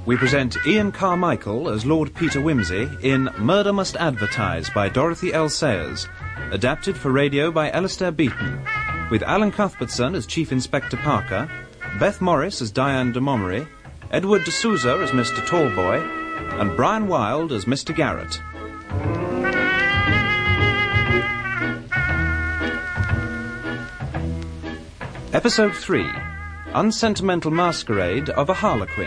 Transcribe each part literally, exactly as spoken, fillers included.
we present Ian Carmichael as Lord Peter Wimsey in Murder Must Advertise by Dorothy L. Sayers, adapted for radio by Alistair Beaton, with Alan Cuthbertson as Chief Inspector Parker, Beth Morris as Diane de Montgomery, Edward D'Souza as Mister Tallboy, and Brian Wilde as Mister Garrett. Episode three, Unsentimental Masquerade of a Harlequin.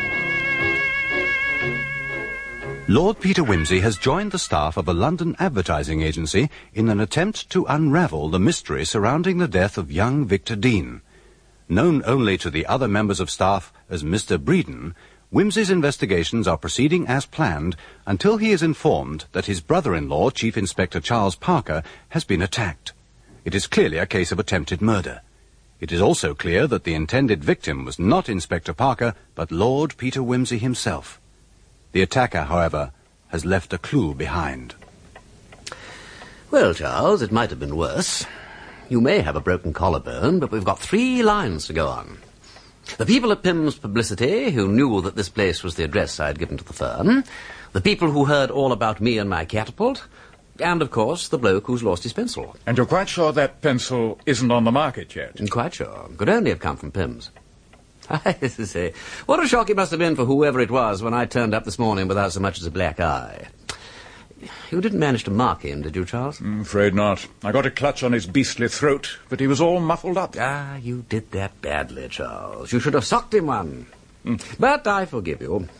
Lord Peter Wimsey has joined the staff of a London advertising agency in an attempt to unravel the mystery surrounding the death of young Victor Dean. Known only to the other members of staff as Mister Breeden, Wimsey's investigations are proceeding as planned until he is informed that his brother-in-law, Chief Inspector Charles Parker, has been attacked. It is clearly a case of attempted murder. It is also clear that the intended victim was not Inspector Parker, but Lord Peter Wimsey himself. The attacker, however, has left a clue behind. Well, Charles, it might have been worse. You may have a broken collarbone, but we've got three lines to go on. The people at Pym's Publicity, who knew that this place was the address I'd given to the firm, the people who heard all about me and my catapult, and, of course, the bloke who's lost his pencil. And you're quite sure that pencil isn't on the market yet? Quite sure. Could only have come from Pym's. I say, what a shock it must have been for whoever it was when I turned up this morning without so much as a black eye. You didn't manage to mark him, did you, Charles? I'm afraid not. I got a clutch on his beastly throat, but he was all muffled up. Ah, you did that badly, Charles. You should have socked him one. Mm. But I forgive you.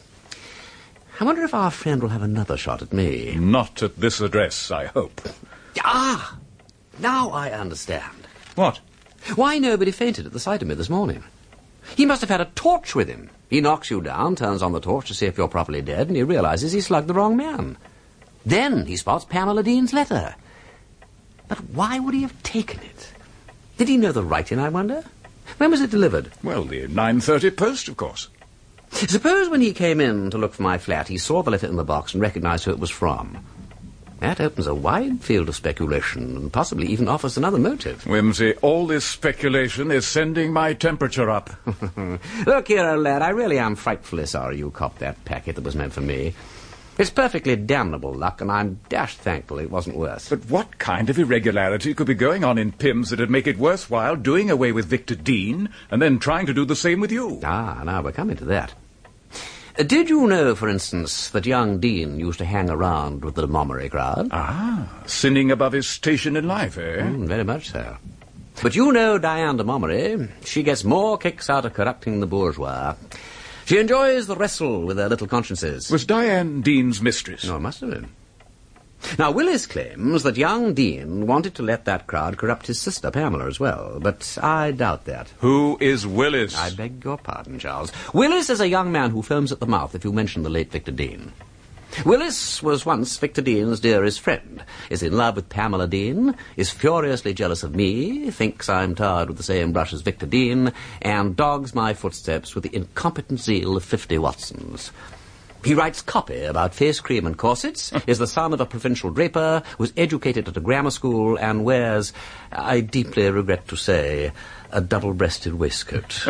I wonder if our friend will have another shot at me. Not at this address, I hope. Ah! Now I understand. What? Why nobody fainted at the sight of me this morning. He must have had a torch with him. He knocks you down, turns on the torch to see if you're properly dead, and he realizes he slugged the wrong man. Then he spots Pamela Dean's letter. But why would he have taken it? Did he know the writing, I wonder? When was it delivered? Well, the nine thirty post, of course. Suppose when he came in to look for my flat, he saw the letter in the box and recognized who it was from. That opens a wide field of speculation and possibly even offers another motive. Wimsey, all this speculation is sending my temperature up. Look here, old lad, I really am frightfully sorry you copped that packet that was meant for me. It's perfectly damnable luck, and I'm dashed thankful it wasn't worse. But what kind of irregularity could be going on in Pym's that'd make it worthwhile doing away with Victor Dean and then trying to do the same with you? Ah, now we're coming to that. Uh, did you know, for instance, that young Dean used to hang around with the de Montgomery crowd? Ah, sinning above his station in life, eh? Mm, very much so. But you know Diane de Montgomery. She gets more kicks out of corrupting the bourgeois. She enjoys the wrestle with her little consciences. Was Diane Dean's mistress? No, it must have been. Now, Willis claims that young Dean wanted to let that crowd corrupt his sister, Pamela, as well, but I doubt that. Who is Willis? I beg your pardon, Charles. Willis is a young man who foams at the mouth if you mention the late Victor Dean. Willis was once Victor Dean's dearest friend, is in love with Pamela Dean, is furiously jealous of me, thinks I'm tarred with the same brush as Victor Dean, and dogs my footsteps with the incompetent zeal of fifty Watsons. He writes copy about face cream and corsets, is the son of a provincial draper, was educated at a grammar school, and wears, I deeply regret to say, a double-breasted waistcoat.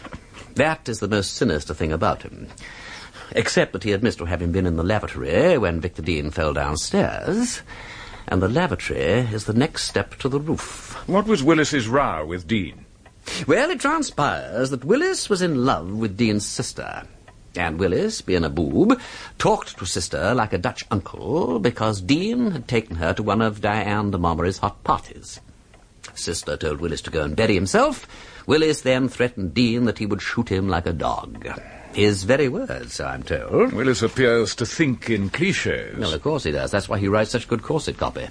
That is the most sinister thing about him. Except that he admits to having been in the lavatory when Victor Dean fell downstairs, and the lavatory is the next step to the roof. What was Willis's row with Dean? Well, it transpires that Willis was in love with Dean's sister. And Willis, being a boob, talked to sister like a Dutch uncle because Dean had taken her to one of Diane de Montgomery's hot parties. Sister told Willis to go and bury himself. Willis then threatened Dean that he would shoot him like a dog. His very words, I'm told. Willis appears to think in cliches. Well, of course he does. That's why he writes such good corset copy.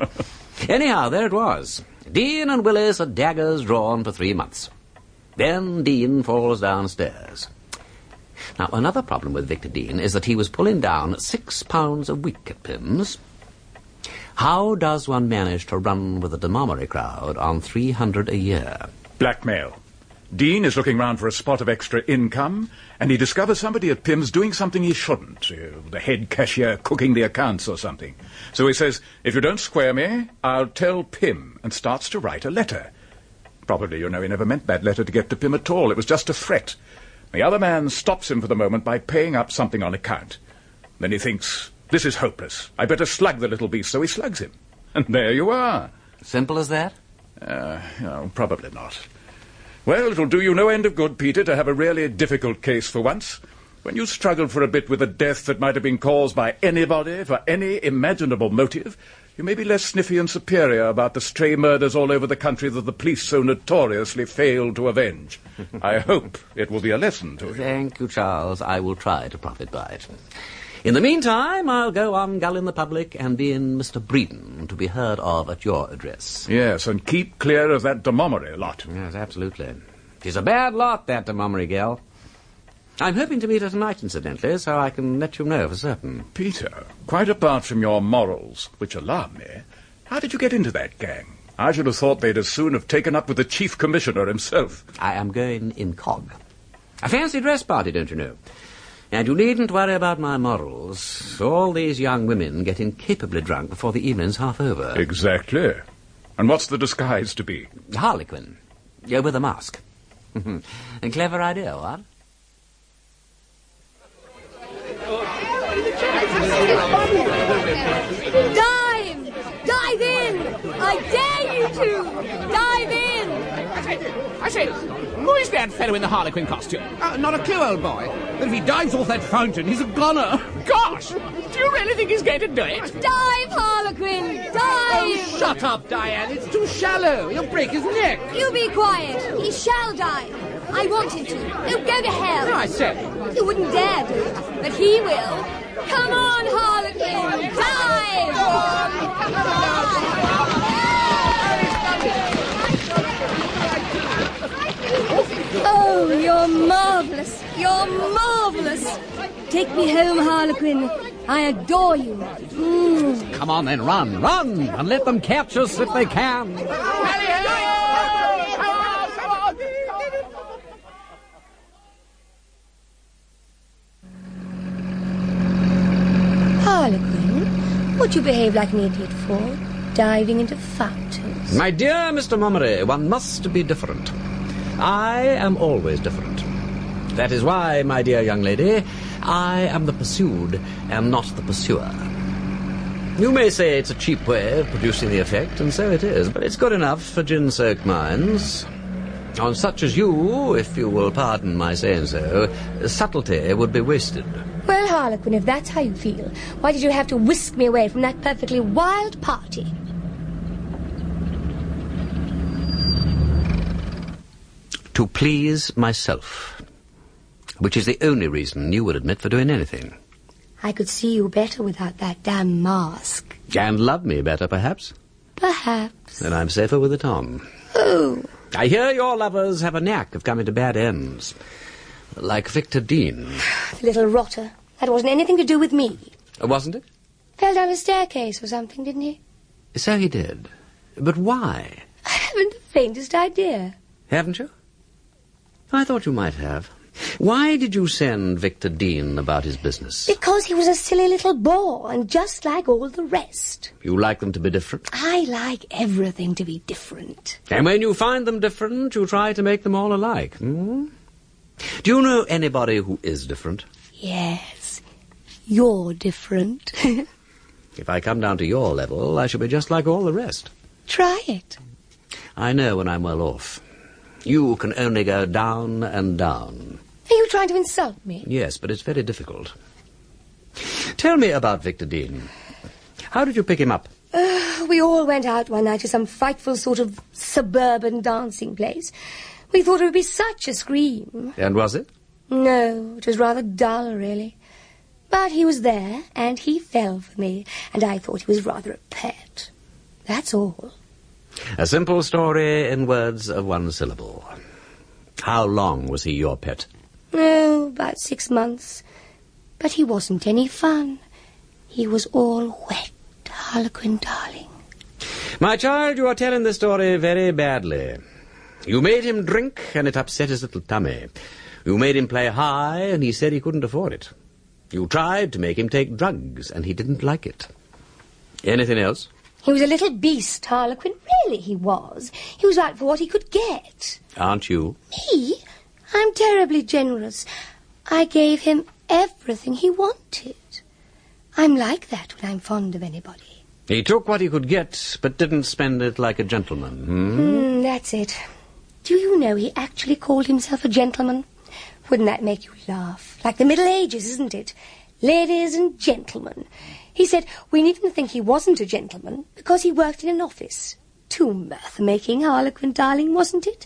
Anyhow, there it was. Dean and Willis are daggers drawn for three months. Then Dean falls downstairs. Now, another problem with Victor Dean is that he was pulling down six pounds a week at Pym's. How does one manage to run with the de Montgomery crowd on three hundred a year? Blackmail. Dean is looking round for a spot of extra income, and he discovers somebody at Pym's doing something he shouldn't. Uh, the head cashier cooking the accounts or something. So he says, if you don't square me, I'll tell Pym, and starts to write a letter. Probably, you know, he never meant that letter to get to Pym at all. It was just a threat. The other man stops him for the moment by paying up something on account. Then he thinks, this is hopeless. I better slug the little beast, so he slugs him. And there you are. Simple as that? Uh, no, probably not. Well, it'll do you no end of good, Peter, to have a really difficult case for once. When you struggled for a bit with a death that might have been caused by anybody for any imaginable motive, you may be less sniffy and superior about the stray murders all over the country that the police so notoriously failed to avenge. I hope it will be a lesson to you. Thank you, Charles. I will try to profit by it. In the meantime, I'll go on gulling the public and be in Mister Breeden to be heard of at your address. Yes, and keep clear of that de Montgomery lot. Yes, absolutely. She's a bad lot, that de Montgomery gal. I'm hoping to meet her tonight, incidentally, so I can let you know for certain. Peter, quite apart from your morals, which alarm me, how did you get into that gang? I should have thought they'd as soon have taken up with the chief commissioner himself. I am going incog. A fancy dress party, don't you know? And you needn't worry about my morals. All these young women get incapably drunk before the evening's half over. Exactly. And what's the disguise to be? Harlequin. Yeah, with a mask. A clever idea, what? Dive! Dive in! I dare you to! Dive in! I say, I say, who is that fellow in the Harlequin costume? Uh, not a clue, old boy. But if he dives off that fountain, he's a goner. Gosh! Do you really think he's going to do it? Dive, Harlequin! Dive! Oh, shut up, Diane. It's too shallow. You'll break his neck. You be quiet. He shall dive. I want him to. He'll go to hell. No, I said. You wouldn't dare do it, but he will. Come on, Harlequin! Dive! Oh, you're marvellous. You're marvellous. Take me home, Harlequin. I adore you. Mm. Come on, then, run, run, and let them catch us if they can. Harlequin, what do you behave like an idiot for? Diving into fountains. My dear Mister Montgomery, one must be different. I am always different. That is why, my dear young lady, I am the pursued and not the pursuer. You may say it's a cheap way of producing the effect, and so it is, but it's good enough for gin-soaked minds. On such as you, if you will pardon my saying so, subtlety would be wasted. Well, Harlequin, if that's how you feel, why did you have to whisk me away from that perfectly wild party? To please myself, which is the only reason you would admit for doing anything. I could see you better without that damn mask. And love me better, perhaps? Perhaps. Then I'm safer with it on. Oh. I hear your lovers have a knack of coming to bad ends. Like Victor Dean. The little rotter. That wasn't anything to do with me. Wasn't it? Fell down a staircase or something, didn't he? So he did. But why? I haven't the faintest idea. Haven't you? I thought you might have. Why did you send Victor Dean about his business? Because he was a silly little bore, and just like all the rest. You like them to be different? I like everything to be different. And when you find them different, you try to make them all alike. Hmm? Do you know anybody who is different? Yes. You're different. If I come down to your level, I shall be just like all the rest. Try it. I know when I'm well off. You can only go down and down. Are you trying to insult me? Yes, but it's very difficult. Tell me about Victor Dean. How did you pick him up? Uh, we all went out one night to some frightful sort of suburban dancing place. We thought it would be such a scream. And was it? No, it was rather dull, really. But he was there, and he fell for me, and I thought he was rather a pet. That's all. A simple story in words of one syllable. How long was he your pet? Oh, about six months. But he wasn't any fun. He was all wet, Harlequin, darling. My child, you are telling the story very badly. You made him drink, and it upset his little tummy. You made him play high, and he said he couldn't afford it. You tried to make him take drugs, and he didn't like it. Anything else? He was a little beast, Harlequin. Really, he was. He was out for what he could get. Aren't you? Me? I'm terribly generous. I gave him everything he wanted. I'm like that when I'm fond of anybody. He took what he could get, but didn't spend it like a gentleman. Hmm? Mm, that's it. Do you know he actually called himself a gentleman? Wouldn't that make you laugh? Like the Middle Ages, isn't it? Ladies and gentlemen. He said we needn't think he wasn't a gentleman because he worked in an office. Too mirth-making, Harlequin, darling, wasn't it?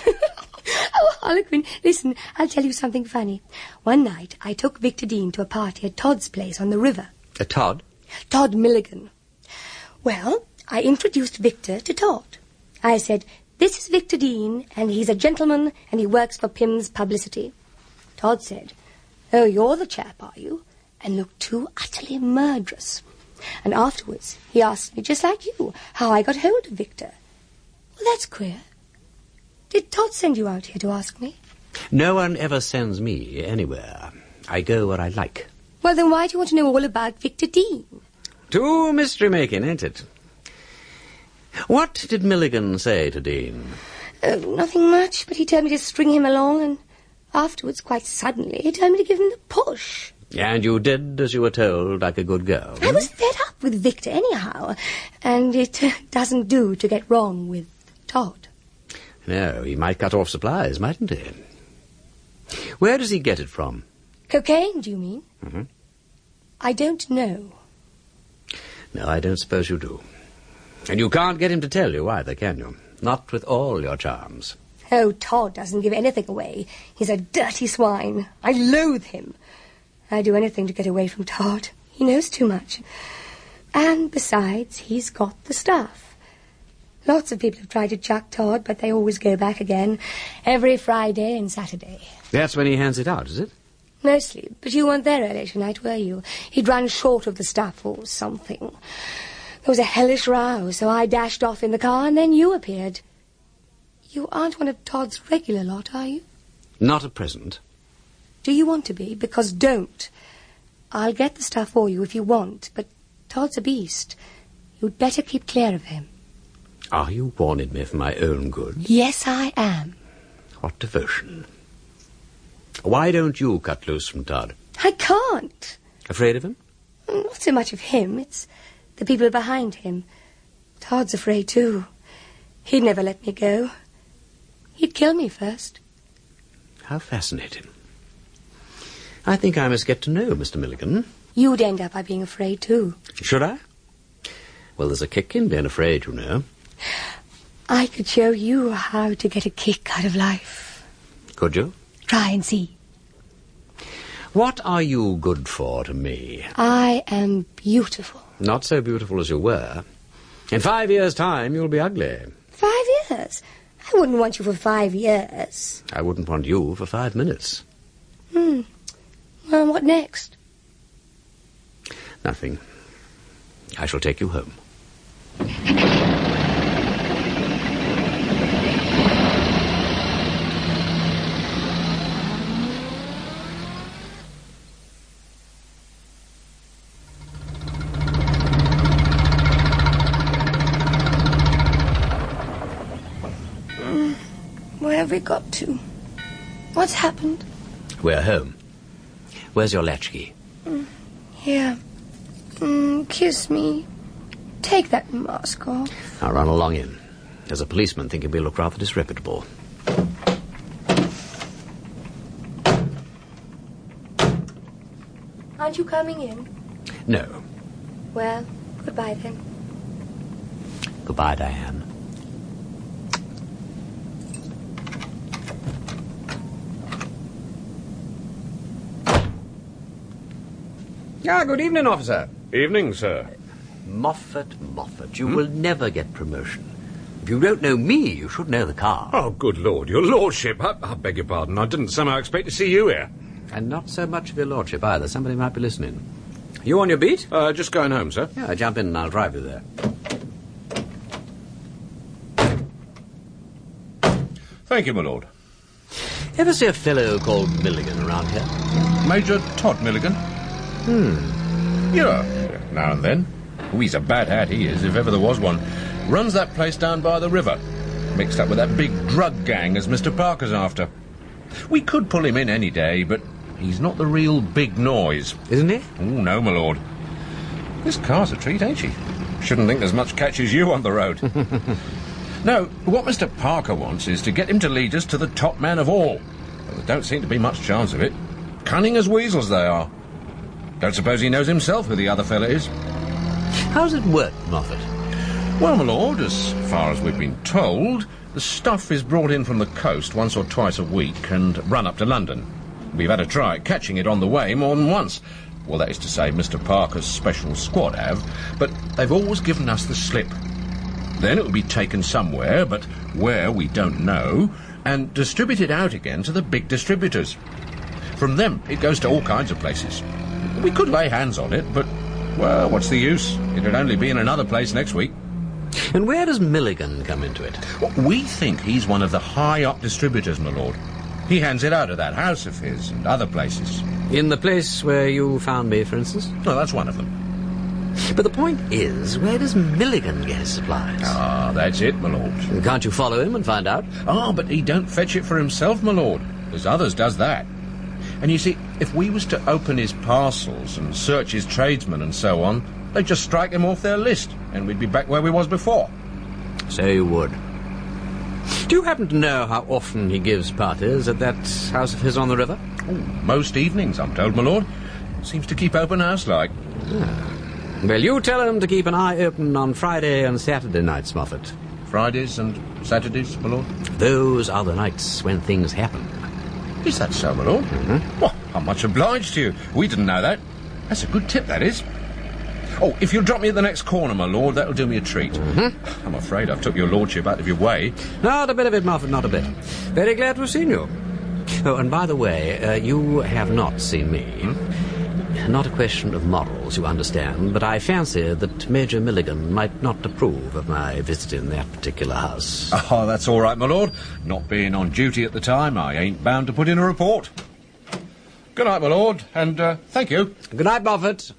Oh, Harlequin, listen, I'll tell you something funny. One night I took Victor Dean to a party at Todd's place on the river. A Todd? Todd Milligan. Well, I introduced Victor to Todd. I said, this is Victor Dean, and he's a gentleman, and he works for Pym's Publicity. Todd said, oh, you're the chap, are you? And looked too utterly murderous. And afterwards he asked me, just like you, how I got hold of Victor. Well, that's queer. Did Todd send you out here to ask me? No one ever sends me anywhere. I go where I like. Well, then why do you want to know all about Victor Dean? Too mystery-making, ain't it? What did Milligan say to Dean? Oh, nothing much, but he told me to string him along, and afterwards, quite suddenly, he told me to give him the push. And you did as you were told, like a good girl. I was fed up with Victor anyhow, and it uh, doesn't do to get wrong with Todd. No, he might cut off supplies, mightn't he? Where does he get it from? Cocaine, do you mean? Mm-hmm. I don't know. No, I don't suppose you do. And you can't get him to tell you either, can you? Not with all your charms. Oh, Todd doesn't give anything away. He's a dirty swine. I loathe him. I'd do anything to get away from Todd. He knows too much. And besides, he's got the stuff. Lots of people have tried to chuck Todd, but they always go back again, every Friday and Saturday. That's when he hands it out, is it? Mostly, but you weren't there earlier tonight, were you? He'd run short of the stuff or something. There was a hellish row, so I dashed off in the car, and then you appeared. You aren't one of Todd's regular lot, are you? Not at present. Do you want to be? Because don't. I'll get the stuff for you if you want, but Todd's a beast. You'd better keep clear of him. Are you warning me for my own good? Yes, I am. What devotion. Why don't you cut loose from Todd? I can't. Afraid of him? Not so much of him. It's the people behind him. Todd's afraid, too. He'd never let me go. He'd kill me first. How fascinating. I think I must get to know Mister Milligan. You'd end up by being afraid, too. Should I? Well, there's a kick in being afraid, you know. I could show you how to get a kick out of life. Could you? Try and see. What are you good for to me? I am beautiful. Not so beautiful as you were. In five years' time, you'll be ugly. Five years? I wouldn't want you for five years. I wouldn't want you for five minutes. Hmm. Well, what next? Nothing. I shall take you home. Where have we got to? What's happened? We're home. Where's your latchkey? Mm, here. Mm, kiss me. Take that mask off. I'll run along in. There's a policeman thinking we look rather disreputable. Aren't you coming in? No. Well, goodbye then. Goodbye, Diane. Ah, good evening, officer. Evening, sir. Moffat, Moffat, you hmm? will never get promotion. If you don't know me, you should know the car. Oh, good Lord, your lordship. I, I beg your pardon. I didn't somehow expect to see you here. And not so much of your lordship either. Somebody might be listening. You on your beat? Uh, just going home, sir. Yeah, jump in and I'll drive you there. Thank you, my lord. Ever see a fellow called Milligan around here? Major Todd Milligan? Hmm. Yeah, now and then. Oh, he's a bad hat, he is, if ever there was one. Runs that place down by the river. Mixed up with that big drug gang as Mister Parker's after. We could pull him in any day, but he's not the real big noise. Isn't he? Oh, no, my lord. This car's a treat, ain't she? Shouldn't think there's much catch as you on the road. No, what Mister Parker wants is to get him to lead us to the top man of all. Well, there don't seem to be much chance of it. Cunning as weasels they are. Don't suppose he knows himself who the other fella is. How's it work, Moffat? Well, my lord, as far as we've been told, the stuff is brought in from the coast once or twice a week and run up to London. We've had a try at catching it on the way more than once. Well, that is to say, Mister Parker's special squad have, but they've always given us the slip. Then it will be taken somewhere, but where we don't know, and distributed out again to the big distributors. From them, it goes to all kinds of places. We could lay hands on it, but, well, what's the use? It'd only be in another place next week. And where does Milligan come into it? Well, we think he's one of the high-up distributors, my lord. He hands it out of that house of his and other places. In the place where you found me, for instance? No, that's one of them. But the point is, where does Milligan get his supplies? Ah, that's it, my lord. Can't you follow him and find out? Ah, but he don't fetch it for himself, my lord. There's others does that. And you see, if we was to open his parcels and search his tradesmen and so on, they'd just strike him off their list, and we'd be back where we was before. So you would. Do you happen to know how often he gives parties at that house of his on the river? Oh, most evenings, I'm told, my lord. Seems to keep open house like. Ah. Well, you tell him to keep an eye open on Friday and Saturday nights, Moffat. Fridays and Saturdays, my lord? Those are the nights when things happen. Is that so, my lord? Mm-hmm. Well, I'm much obliged to you. We didn't know that. That's a good tip, that is. Oh, if you'll drop me at the next corner, my lord, that'll do me a treat. Mm-hmm. I'm afraid I've took your lordship out of your way. Not a bit of it, Moffat, not a bit. Very glad to have seen you. Oh, and by the way, uh, you have not seen me. Hmm? Not a question of morals, you understand, but I fancy that Major Milligan might not approve of my visiting that particular house. Oh, that's all right, my lord. Not being on duty at the time, I ain't bound to put in a report. Good night, my lord, and uh, thank you. Good night, Moffat.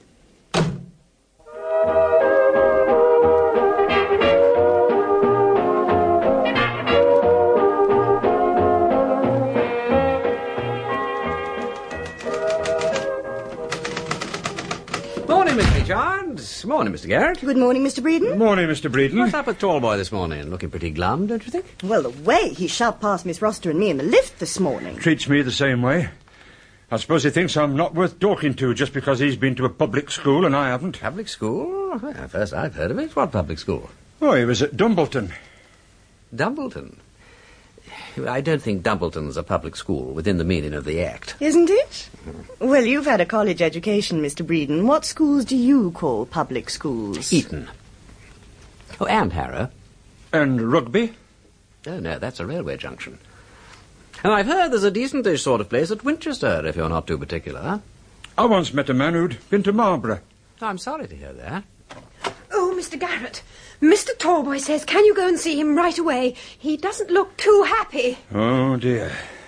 Morning, Miss Richards. Morning, Mister Garrett. Good morning, Mister Breeden. Good morning, Mister Breeden. What's up with tall boy this morning? Looking pretty glum, don't you think? Well, the way he shoved past Miss Roster and me in the lift this morning. Treats me the same way. I suppose he thinks I'm not worth talking to just because he's been to a public school and I haven't. Public school? Well, first I've heard of it. What public school? Oh, he was at Dumbleton. Dumbleton? I don't think Dumbleton's a public school within the meaning of the Act. Isn't it? Well, you've had a college education, Mister Breeden. What schools do you call public schools? Eton. Oh, and Harrow. And Rugby? Oh, no, that's a railway junction. And I've heard there's a decentish sort of place at Winchester, if you're not too particular. I once met a man who'd been to Marlborough. Oh, I'm sorry to hear that. Oh, Mister Garrett, Mister Tallboy says, can you go and see him right away? He doesn't look too happy. Oh, dear.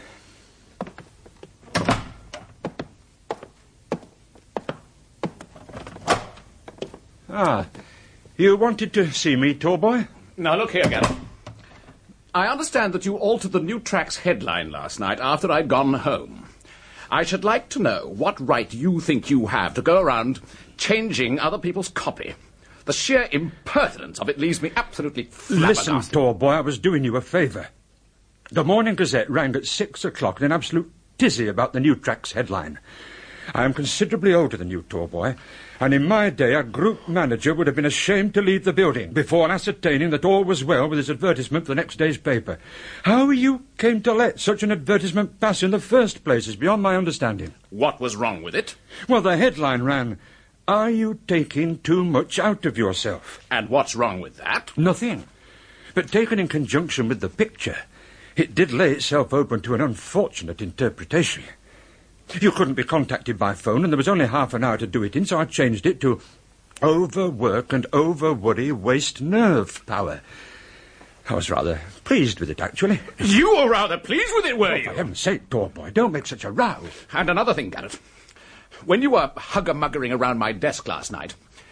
Ah, you wanted to see me, Tallboy? Now, look here, Garrett. I understand that you altered the New Tracks headline last night after I'd gone home. I should like to know what right you think you have to go around changing other people's copy. The sheer impertinence of it leaves me absolutely flabbergasted. Listen, Tallboy, I was doing you a favour. The Morning Gazette rang at six o'clock in an absolute tizzy about the New Tracks headline. I am considerably older than you, Tallboy, and in my day a group manager would have been ashamed to leave the building before ascertaining that all was well with his advertisement for the next day's paper. How you came to let such an advertisement pass in the first place is beyond my understanding. What was wrong with it? Well, the headline ran, "Are you taking too much out of yourself?" And what's wrong with that? Nothing. But taken in conjunction with the picture, it did lay itself open to an unfortunate interpretation. You couldn't be contacted by phone, and there was only half an hour to do it in, so I changed it to overwork and over-worry waste nerve power. I was rather pleased with it, actually. You were rather pleased with it, were Oh, you? for heaven's sake, Tallboy, don't make such a row. And another thing, Garrett. When you were hugger-muggering around my desk last night,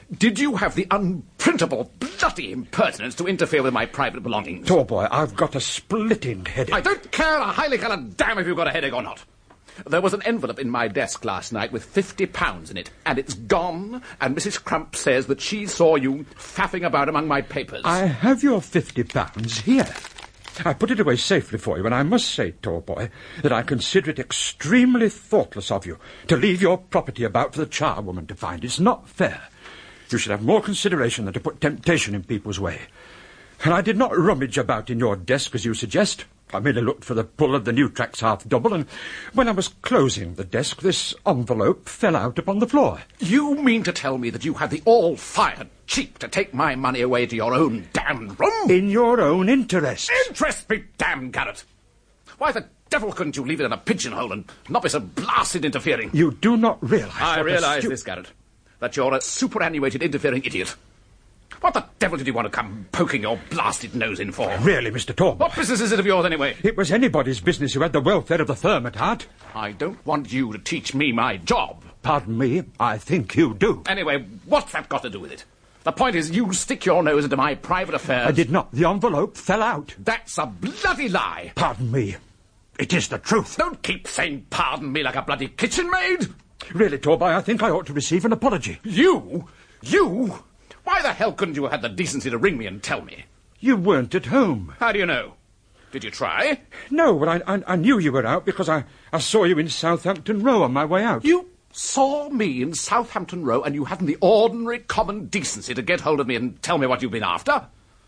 Did you have the unprintable, bloody impertinence to interfere with my private belongings? Tallboy, I've got a splitting headache. I don't care a highly coloured damn if you've got a headache or not. There was an envelope in my desk last night with fifty pounds in it, and it's gone, and Missus Crump says that she saw you faffing about among my papers. I have your fifty pounds here. I put it away safely for you, and I must say, Tallboy, that I consider it extremely thoughtless of you to leave your property about for the charwoman to find. It's not fair. You should have more consideration than to put temptation in people's way. And I did not rummage about in your desk, as you suggest. I merely looked for the pull of the new tracks half double, and when I was closing the desk, this envelope fell out upon the floor. You mean to tell me that you had the all-fired cheek to take my money away to your own damned room? In your own interest. Interest be damned, Garrett. Why the devil couldn't you leave it in a pigeonhole and not be so blasted interfering? You do not realise... I realise stu- this, Garrett, that you're a superannuated interfering idiot. What the devil did you want to come poking your blasted nose in for? Really, Mister Tallboy. What business is it of yours, anyway? It was anybody's business who had the welfare of the firm at heart. I don't want you to teach me my job. Pardon me, I think you do. Anyway, what's that got to do with it? The point is, you stick your nose into my private affairs. I did not. The envelope fell out. That's a bloody lie. Pardon me. It is the truth. Don't keep saying pardon me like a bloody kitchen maid. Really, Tallboy, I think I ought to receive an apology. You? You? Why the hell couldn't you have had the decency to ring me and tell me? You weren't at home. How do you know? Did you try? No, but I, I, I knew you were out because I, I saw you in Southampton Row on my way out. You saw me in Southampton Row and you hadn't the ordinary common decency to get hold of me and tell me what you've been after?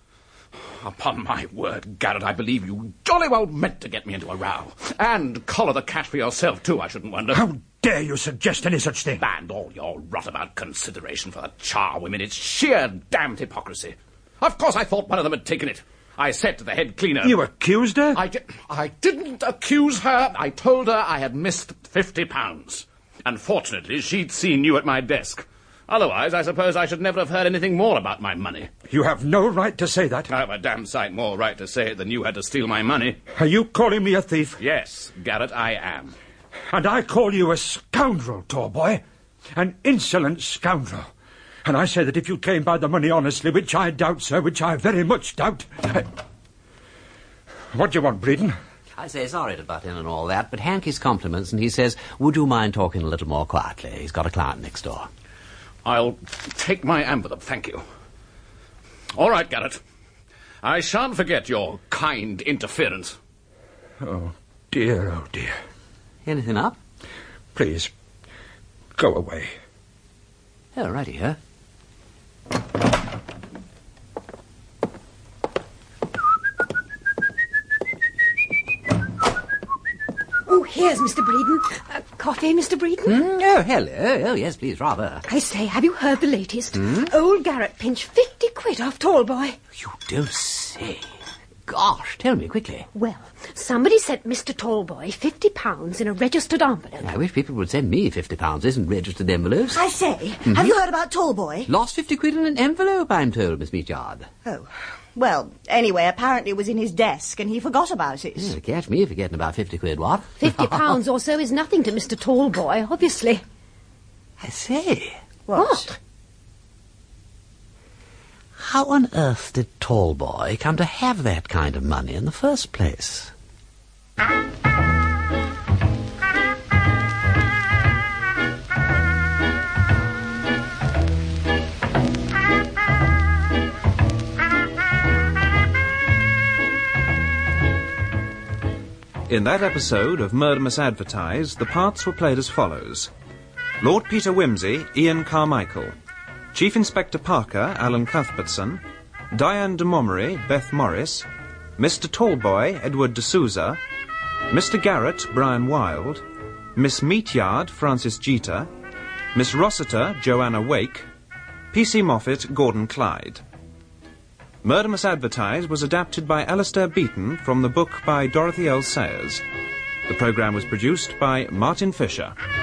Upon my word, Garrett, I believe you jolly well meant to get me into a row. And collar the cat for yourself, too, I shouldn't wonder. How dare you suggest any such thing? And all your rot about consideration for the charwomen, it's sheer damned hypocrisy. Of course I thought one of them had taken it. I said to the head cleaner... You accused her? I, di- I didn't accuse her. I told her I had missed fifty pounds. And fortunately, she'd seen you at my desk. Otherwise, I suppose I should never have heard anything more about my money. You have no right to say that. I have a damn sight more right to say it than you had to steal my money. Are you calling me a thief? Yes, Garrett, I am. And I call you a scoundrel, Tallboy. An insolent scoundrel. And I say that if you came by the money honestly, which I doubt, sir, which I very much doubt... I... What do you want, Breeden? I say, sorry to butt in and all that, but Hankey's compliments, and he says, would you mind talking a little more quietly? He's got a client next door. I'll take my envelope, thank you. All right, Garrett. I shan't forget your kind interference. Oh, dear, oh, dear. Anything up? Please, go away. Oh, righty, here. Oh, here's Mister Breeden. Uh, coffee, Mister Breeden? Mm, oh, hello. Oh, yes, please, rather. I say, have you heard the latest? Hmm? Old Garrett pinched fifty quid off Tallboy. You don't say. Gosh, tell me quickly. Well, somebody sent Mister Tallboy fifty pounds in a registered envelope. I wish people would send me fifty pounds in registered envelopes. I say, mm-hmm. Have you heard about Tallboy? Lost fifty quid in an envelope, I'm told, Miss Meatyard. Oh. Well, anyway, apparently it was in his desk and he forgot about it. Yeah, catch me forgetting about fifty quid, what? Fifty pounds or so is nothing to Mister Tallboy, obviously. I say. What? What? How on earth did Tallboy come to have that kind of money in the first place? In that episode of Murder Must Advertise, the parts were played as follows. Lord Peter Wimsey, Ian Carmichael. Chief Inspector Parker, Alan Cuthbertson. Diane de Montgomery, Beth Morris. Mister Tallboy, Edward de Souza. Mister Garrett, Brian Wilde. Miss Meatyard, Frances Jeter. Miss Rossiter, Joanna Wake. P C Moffat, Gordon Clyde. Murder Must Advertise was adapted by Alistair Beaton from the book by Dorothy L. Sayers. The programme was produced by Martin Fisher.